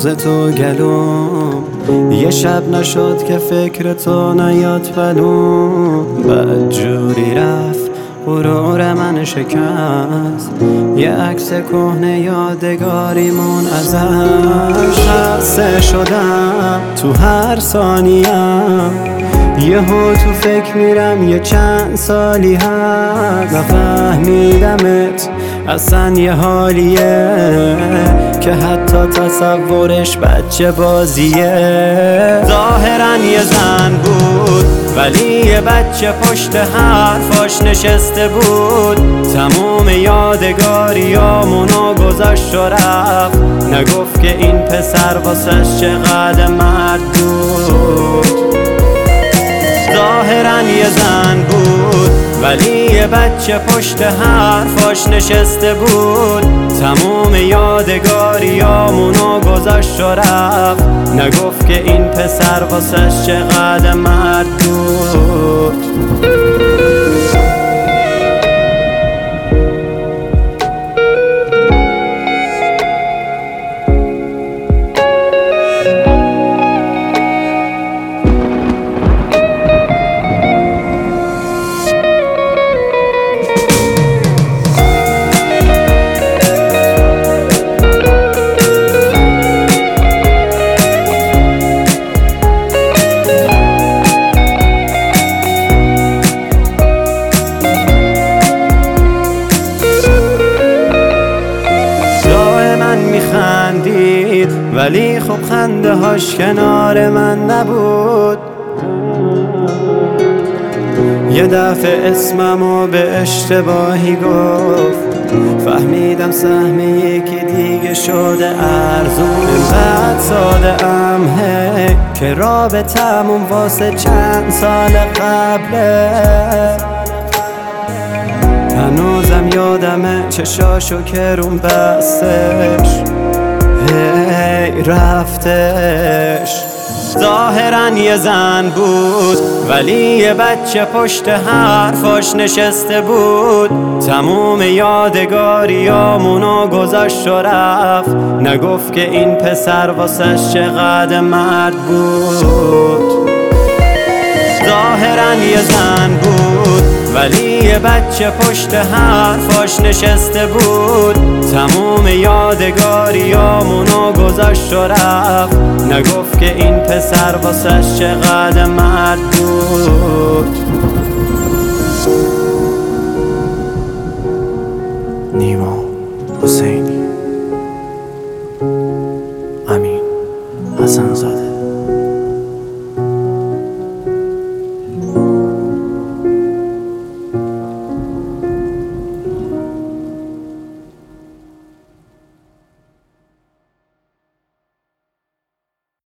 بغض تو گلوم، یه شب نشد که فکر تو نیاد بلوم. بدجوری رفت غرور من شکست، یه عکس کهنه یادگاریمون ازش. خسته شدم تو هر ثانیم، یهو تو فکر میرم یه چند سالی هست نفهمیدمت اصلا یه حالیه که حتی تصورش بچه بازیه. ظاهرا یه زن بود ولی یه بچه پشت حرفاش نشسته بود. تموم یادگاریامونو گذاشت و رفت، نگفت که این پسر واسش چقدر مرد بود. ظاهرا یه زن بود ولی یه بچه پشت حرفاش نشسته بود. تموم یادگاریامونو گذاشت و رفت، نگفت که این پسر واسش چقدر مرد بود. ولی خب خنده هاش کنار من نبود. یه دفعه اسممو به اشتباهی گفت، فهمیدم سهم یکی دیگه شده ارزون. اینقدر ساده ام که رابطمون واسه چند سال قبله. هنوزم یادمه چشاشو که روم بستش رفتش. ظاهرا یه زن بود ولی یه بچه پشت حرفاش نشسته بود. تموم یادگاریامونو گذاشت و رفت، نگفت که این پسر واسش چقدر مرد بود. ظاهرا یه زن بود ولی یه بچه پشت حرفاش نشسته بود. تموم یادگاریامونو گذاشت و رفت، نگفت که این پسر واسش چقدر مرد بود. نیما حسینی